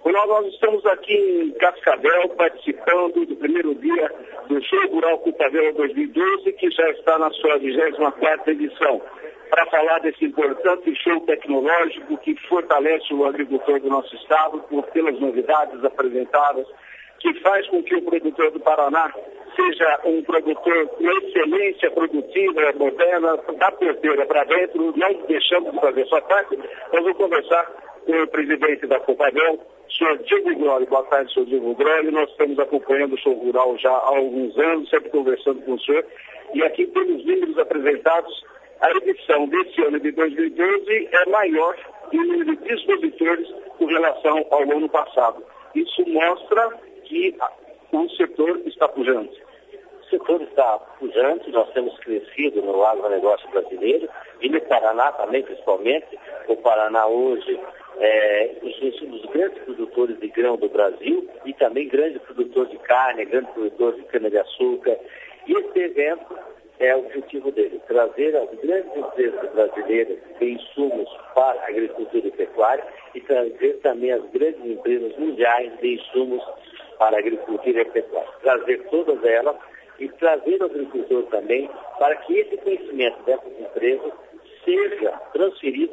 Nós estamos aqui em Cascavel participando do primeiro dia do Show Rural Copavel 2012, que já está na sua 24ª edição, para falar desse importante show tecnológico que fortalece o agricultor do nosso estado, pelas novidades apresentadas, que faz com que o produtor do Paraná seja um produtor com excelência produtiva, moderna, da porteira para dentro, não deixando de fazer sua parte. Nós vamos conversar com o presidente da Copavel, senhor Diego Groli. Boa tarde, senhor Diego Groli. Nós estamos acompanhando o show rural já há alguns anos, sempre conversando com o senhor. E aqui, pelos números apresentados, a edição desse ano de 2012 é maior em número de expositores com relação ao ano passado. Isso mostra que o setor está pujante. O setor está pujante, nós temos crescido no agronegócio brasileiro e no Paraná também, principalmente. O Paraná hoje é um dos grandes produtores de grão do Brasil e também grande produtor de carne, grande produtor de cana-de-açúcar. E esse evento é o objetivo dele, trazer as grandes empresas brasileiras de insumos para a agricultura e pecuária e trazer também as grandes empresas mundiais de insumos para a agricultura e pecuária. Trazer todas elas e trazer o agricultor também para que esse conhecimento dessas empresas seja transferido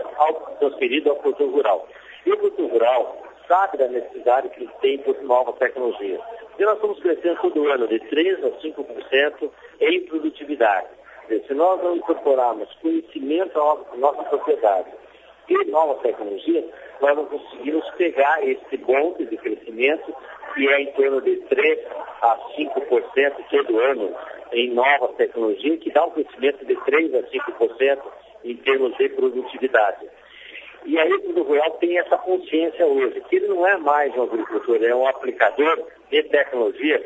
ao produtor rural. E o produtor rural sabe da necessidade que ele tem por novas tecnologias. E nós estamos crescendo todo ano de 3% a 5% em produtividade. Se nós não incorporarmos conhecimento à nossa propriedade e novas tecnologias, nós não conseguimos pegar esse bonde de crescimento, que é em torno de 3% a 5% todo ano em novas tecnologias, que dá um crescimento de 3% a 5% em termos de produtividade. E aí o produtor rural tem essa consciência hoje, que ele não é mais um agricultor, é um aplicador de tecnologia,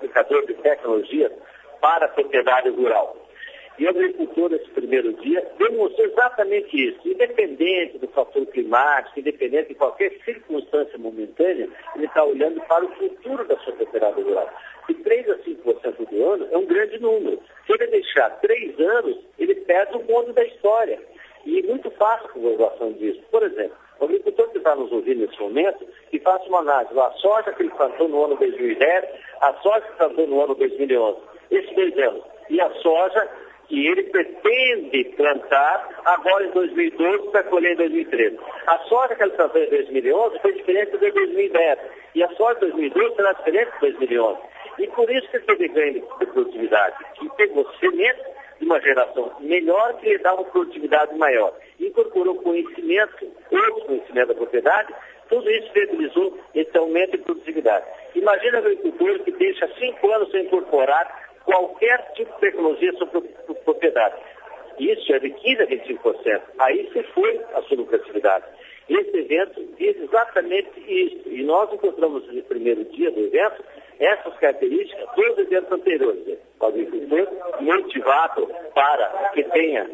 para a propriedade rural. E o agricultor, nesse primeiro dia, demonstrou exatamente isso. Independente do fator climático, independente de qualquer circunstância momentânea, ele está olhando para o futuro da sua propriedade rural. E 3% a 5% do ano é um grande número. Se ele deixar 3 anos, ele perde o bonde da história. E é muito fácil a comprovação disso. Por exemplo, o agricultor que está nos ouvindo nesse momento, que faça uma análise, a soja que ele plantou no ano 2010, a soja que plantou no ano 2011, esses 2 anos, e a soja que ele pretende plantar agora em 2012 para colher em 2013. A soja que ele plantou em 2011 foi diferente de 2010, e a soja de 2012 será diferente de 2011. E por isso que ele teve ganho de produtividade, que pegou semente de uma geração melhor que lhe dá uma produtividade maior. Incorporou conhecimento, outro conhecimento da propriedade, tudo isso viabilizou esse aumento de produtividade. Imagina o agricultor que deixa 5 anos sem incorporar qualquer tipo de tecnologia sobre a propriedade. Isso é de 15% a 25%. Aí se foi a sua lucratividade. Esse evento diz exatamente isso. E nós encontramos no primeiro dia do evento essas características dos eventos anteriores. O agricultor motivado para que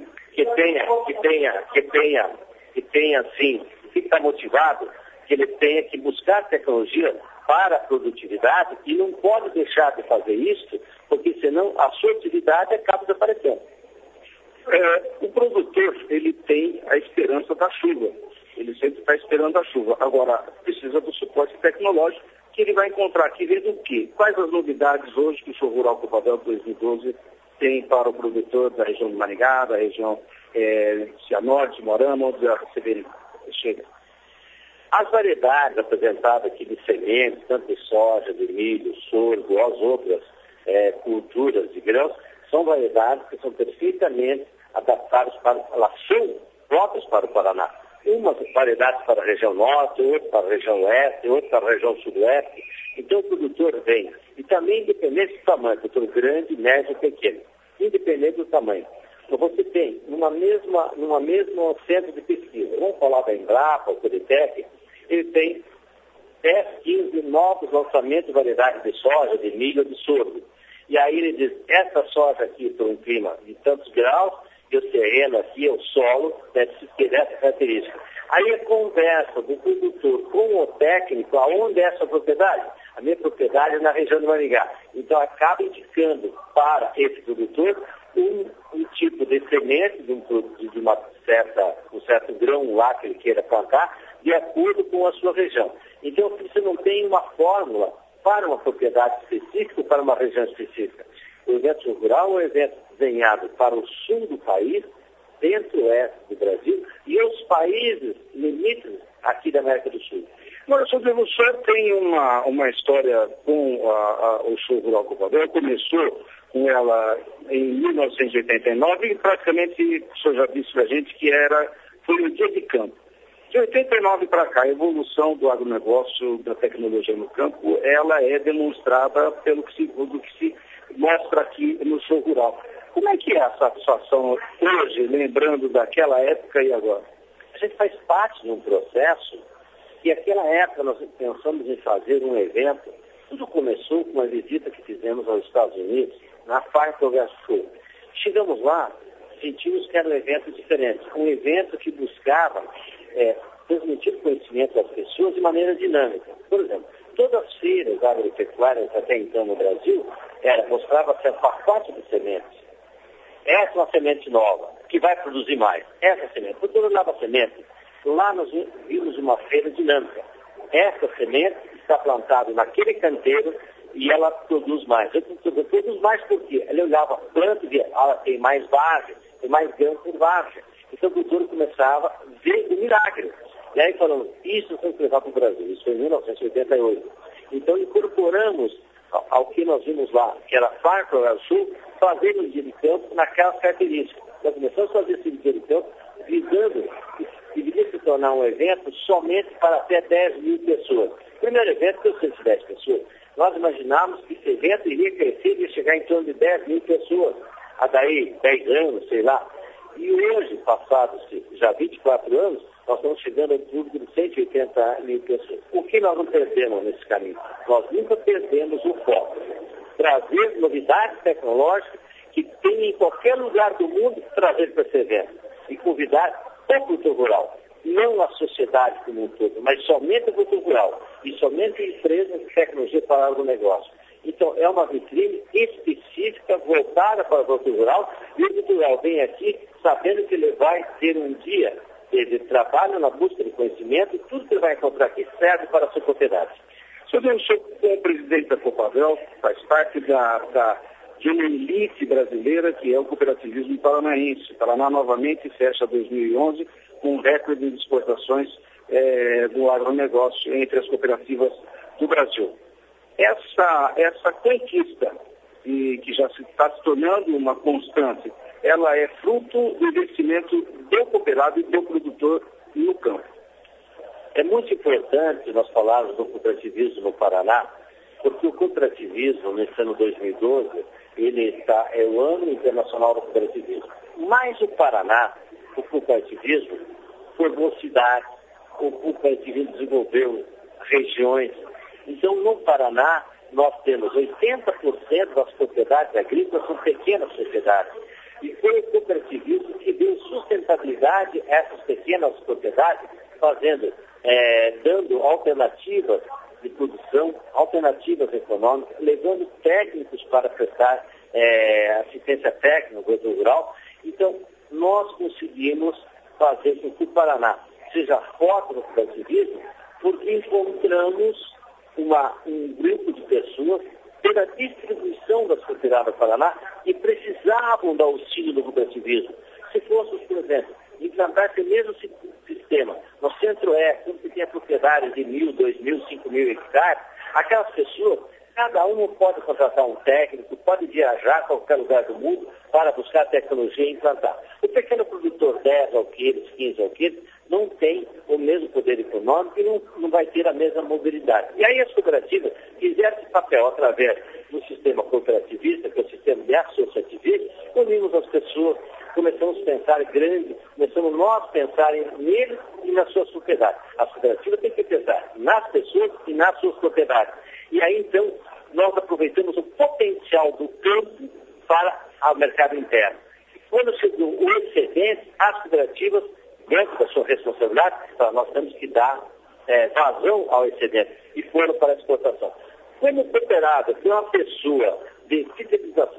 está motivado, que ele tenha que buscar tecnologia para a produtividade e não pode deixar de fazer isso, porque senão a sua atividade acaba desaparecendo. O produtor, ele tem a esperança da chuva. Ele sempre está esperando a chuva. Agora, precisa do suporte tecnológico que ele vai encontrar aqui vendo o quê? Quais as novidades hoje que o Show Rural Copavel 2012 tem para o produtor da região de Maringá, da região Cianorte, Morama, onde a CBN chega? As variedades apresentadas aqui de sementes, tanto de soja, de milho, sorgo, as outras culturas de grãos, são variedades que são perfeitamente adaptadas elas são próprias para o Paraná. Umas variedades para a região norte, outras para a região oeste, outras para a região sudoeste. Então o produtor vem. E também independente do tamanho, produtor grande, médio, pequeno. Independente do tamanho. Então você tem, numa mesma centro de pesquisa, vamos falar da Embrapa, o Coditec, ele tem 10, 15 novos lançamentos de variedades de soja, de milho, de sorgo. E aí ele diz, essa soja aqui para um clima de tantos graus, e o terreno aqui, o solo, deve ter essa característica. Aí a conversa do produtor com o técnico, aonde é a sua propriedade? A minha propriedade é na região de Maringá. Então acaba indicando para esse produtor um tipo de semente, de um certo grão lá que ele queira plantar, de acordo com a sua região. Então você não tem uma fórmula para uma propriedade específica, para uma região específica. O evento Show Rural é um evento desenhado para o sul do país, centro-oeste do Brasil e os países limites aqui da América do Sul. Agora, o senhor tem uma história com o Show Rural Copacabana. Começou com ela em 1989 e praticamente o senhor já disse para a gente que foi um dia de campo. De 89 para cá, a evolução do agronegócio, da tecnologia no campo, ela é demonstrada pelo que se mostra aqui no Show Rural. Como é que é a satisfação hoje, lembrando daquela época e agora? A gente faz parte de um processo e naquela época nós pensamos em fazer um evento. Tudo começou com uma visita que fizemos aos Estados Unidos, na Farm Progress Show. Chegamos lá, sentimos que era um evento diferente, um evento que buscava transmitir conhecimento às pessoas de maneira dinâmica. Por exemplo, todas as feiras agropecuárias até então no Brasil mostrava-se um pacote de sementes. Essa é uma semente nova, que vai produzir mais. Essa semente. Por toda nova semente, lá nós vimos uma feira dinâmica. Essa semente está plantada naquele canteiro e ela produz mais. Produz mais porque ela olhava a planta e via, ela tem mais vargem, tem mais grão por vargem. Então o produtor começava a ver o milagre. E aí falamos, isso tem que levar para o Brasil. Isso foi em 1988. Então incorporamos ao que nós vimos lá, que era Farm Progress Sul, fazer um dia de campo naquelas características. Nós começamos a fazer esse dia de campo visando que deveria se tornar um evento somente para até 10 mil pessoas. O primeiro evento foi 110 pessoas. Nós imaginávamos que esse evento iria crescer e ia chegar em torno de 10 mil pessoas. A daí 10 anos, sei lá. E hoje, passados já 24 anos, nós estamos chegando a um público de 180 mil pessoas. O que nós não perdemos nesse caminho? Nós nunca perdemos o foco. Trazer novidades tecnológicas que tem em qualquer lugar do mundo, trazer para esse evento. E convidar o produtor rural, não a sociedade como um todo, mas somente o produtor rural e somente empresas de tecnologia para o agronegócio. Então, é uma vitrine específica voltada para o produtor rural e o produtor rural vem aqui sabendo que ele vai ter um dia de trabalho na busca de conhecimento e tudo que ele vai encontrar aqui serve para a sua propriedade. Senhor, como presidente da Copagel, faz parte de uma elite brasileira que é o cooperativismo paranaense. Paraná novamente fecha 2011 com um recorde de exportações do agronegócio entre as cooperativas do Brasil. Essa conquista, que já está se tornando uma constante, ela é fruto do investimento do cooperado e do produtor no campo. É muito importante nós falarmos do cooperativismo no Paraná, porque o cooperativismo, nesse ano 2012, é o ano internacional do cooperativismo. Mas o Paraná, o cooperativismo, formou cidades, o cooperativismo desenvolveu regiões. Então, no Paraná, nós temos 80% das propriedades agrícolas são pequenas propriedades. E foi o cooperativismo que deu sustentabilidade a essas pequenas propriedades, dando alternativas de produção, alternativas econômicas, levando técnicos para prestar assistência técnica no produtor rural. Então, nós conseguimos fazer com que o Paraná seja forte no cooperativismo, porque encontramos um grupo de pessoas pela distribuição das cooperativas do Paraná que precisavam do auxílio do cooperativismo. Se fôssemos, por exemplo, implantar esse mesmo sistema no centro-oeste, onde tem propriedades de 1.000, 2.000, 5.000 hectares, aquelas pessoas, cada uma pode contratar um técnico, pode viajar a qualquer lugar do mundo para buscar tecnologia e implantar. O pequeno produtor 10 alqueires, 15 alqueires, não tem o mesmo poder econômico e não vai ter a mesma mobilidade. E aí as cooperativas fizeram esse papel através do sistema cooperativista, que é o sistema de associativismo, unimos as pessoas, começamos a pensar grande, começamos nós a pensar neles e nas suas propriedades. As cooperativas têm que pensar nas pessoas e nas suas propriedades. E aí, então, nós aproveitamos o potencial do campo para o mercado interno. Quando chegou o excedente, as cooperativas, dentro da sua responsabilidade, nós temos que dar vazão ao excedente e foram para a exportação. Como cooperado, tem uma pessoa de fidelização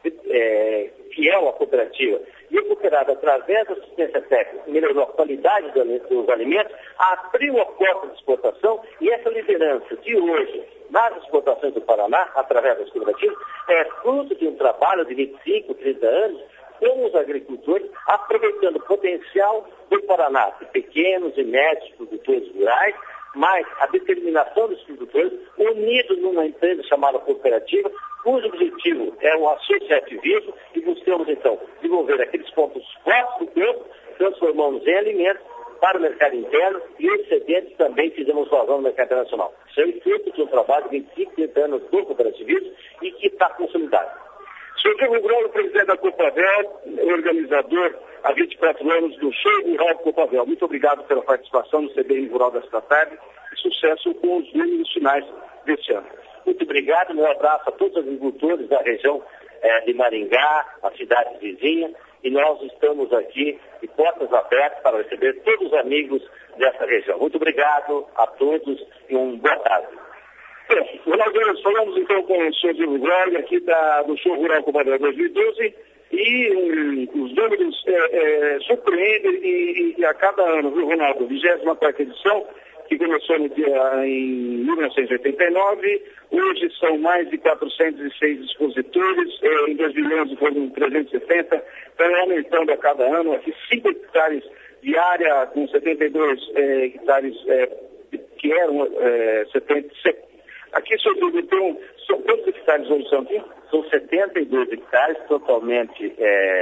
fiel à cooperativa e o cooperado, através da assistência técnica, melhorou a qualidade dos alimentos, abriu a porta de exportação e essa liderança de hoje nas exportações do Paraná, através das cooperativas, é fruto de um trabalho de 25, 30 anos com os agricultores, aproveitando o potencial do Paraná, de pequenos e médios produtores rurais, mas a determinação dos produtores, unidos numa empresa chamada cooperativa, cujo objetivo é o associativismo, e buscamos, então, desenvolver aqueles pontos fortes do campo, transformamos em alimentos para o mercado interno e excedentes também fizemos vazão no mercado internacional. Isso é fruto de um trabalho de 25, 30 anos do cooperativismo e que está consolidado. Sr. Diego Grolo, presidente da Copavel, organizador há 24 anos do Show Rural Copavel. Muito obrigado pela participação no CBN Rural desta tarde e sucesso com os números finais deste ano. Muito obrigado, um abraço a todos os agricultores da região de Maringá, a cidade vizinha, e nós estamos aqui de portas abertas para receber todos os amigos dessa região. Muito obrigado a todos e boa tarde. Ronaldo, nós falamos então com o senhor Diego Grolo, aqui do Show Rural Copavel 2012, e os números surpreendem e a cada ano, viu, Ronaldo? 24ª edição, que começou em 1989, hoje são mais de 406 expositores, em 2011 foram 360, estão aumentando a cada ano, aqui 5 hectares de área, com 72 hectares que eram 70. Aqui, senhor, então, são quantos hectares hoje são aqui? São 72 hectares totalmente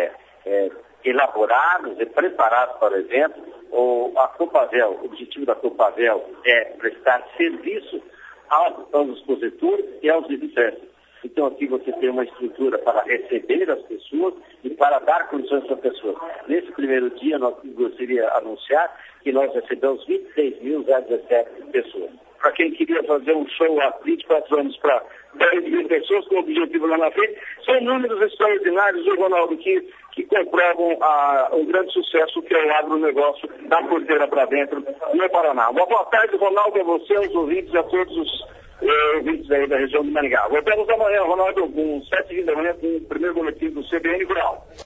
elaborados e preparados para o evento. A Copavel, o objetivo da Copavel é prestar serviço aos expositores e aos visitantes. Então aqui você tem uma estrutura para receber as pessoas e para dar condições para as pessoas. Nesse primeiro dia, nós gostaria de anunciar que nós recebemos 26.017 pessoas. Para quem queria fazer um show há 24 anos para 10 mil pessoas com o objetivo lá na frente, são números extraordinários, viu, Ronaldo, que comprovam o grande sucesso que é o agronegócio da porteira para dentro no Paraná. Boa tarde, Ronaldo, a você, aos ouvintes e a todos os ouvintes aí da região de Maringá. Voltamos amanhã, Ronaldo, com 7h da manhã, com o primeiro boletim do CBN Rural.